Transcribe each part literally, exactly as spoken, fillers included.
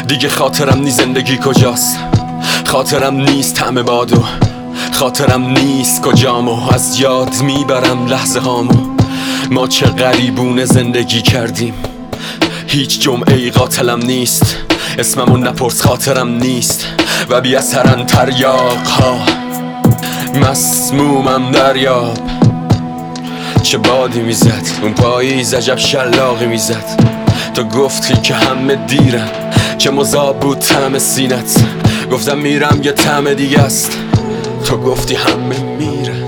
دیگه خاطرم نی زندگی کجاست، خاطرم نیست همه بادو، خاطرم نیست کجامو، از یاد میبرم لحظه هامو. ما چه غریبونه زندگی کردیم، هیچ جمعه ای قاتلم نیست، اسممو نپرس خاطرم نیست و بی اثرن تریاق ها. مسمومم دریاب، چه بادی میزد اون پاییز، عجب شلاقی میزد. تو گفتی که همه دیرن، چه مذاب بود طعم سینت. گفتم میرم یه طعم دیگه است، تو گفتی همه میرن.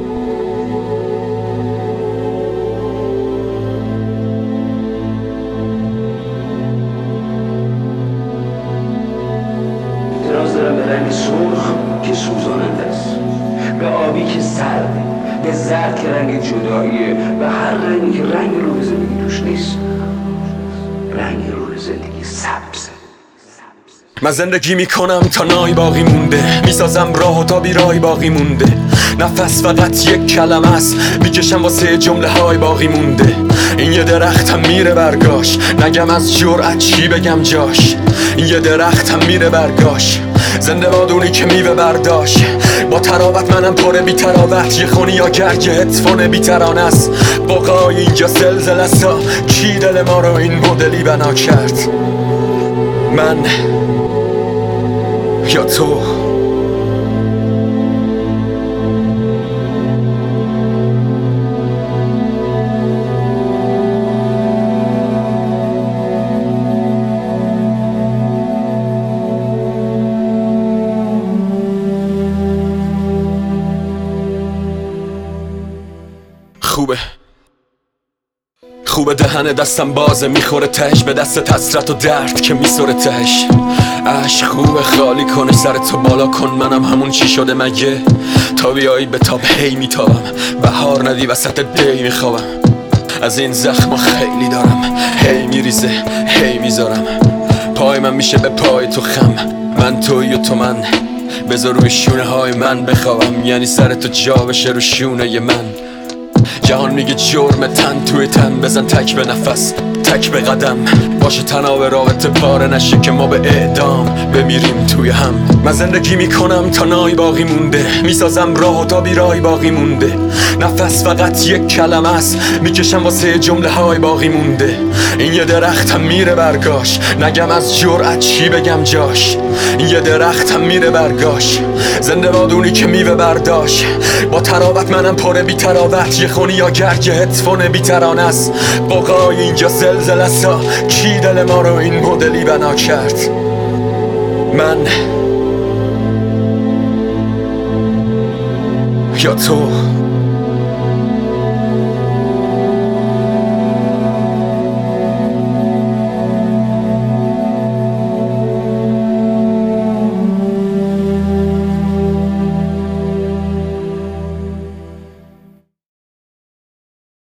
اعتراض دارم به رنگ سرخ که سوزاننده است، به آبی که سرده، به زرد که رنگ جداییه، به هر رنگی که رنگ روح زندگی توش نیست. رنگ روح زندگی سبزه. من زندگی میکنم تا نای باقی مونده، میسازم راه و تا بیرای باقی مونده. نفس فقط یک کلمه است، میکشم واسه جمله های باقی مونده. این یه درختم میره برگاش، نگم از جرأت چی بگم جاش. این یه درختم میره برگاش، زنده بادونی که میوه برداشت. با تراوت منم پره بی تراوت، یه خونی یا گرگ هدفون بی ترانه است. بقای اینجا زلزله است، کی دل ما رو این مدلی بنا کرد؟ من یا تو؟ خوبه خوبه دهن دستم بازه، میخوره تهش به دست حسرت و درد که میسوره تهش. عشق خوبه خالی کنه سر تو بالا کن، منم همون چی شده مگه؟ تا بیایی به تاب هی میتابم، بهار ندی وسط دی میخوابم. از این زخم خیلی دارم، هی میریزه هی میذارم. پای من میشه به پای تو خم، من توی و تو من. بذار روی شونه های من بخوابم، یعنی سر تو جا بشه رو شونه من. جهان میگه جرم تن توی تن، بزن تک به نفس تک به قدم. باشه تناب رابطه پاره نشه که ما به اعدام بمیریم توی هم. من زندگی میکنم تا نای باقی مونده، میسازم راه و تا بیرای باقی مونده. نفس فقط یک کلمه است، میکشم واسه جمله های باقی مونده. این یه درختم میره برگاش، نگم از جرأت چی بگم جاش. این یه درختم میره برگاش، زنده بادونی که میوه برداشت. با تراوت منم پره بی تراوت، یه خونی یا گرگ هدفون بی ترانه است. بقای اینجا زلزله است، کی دل ما رو این مدلی بنا کرد؟ من یا تو؟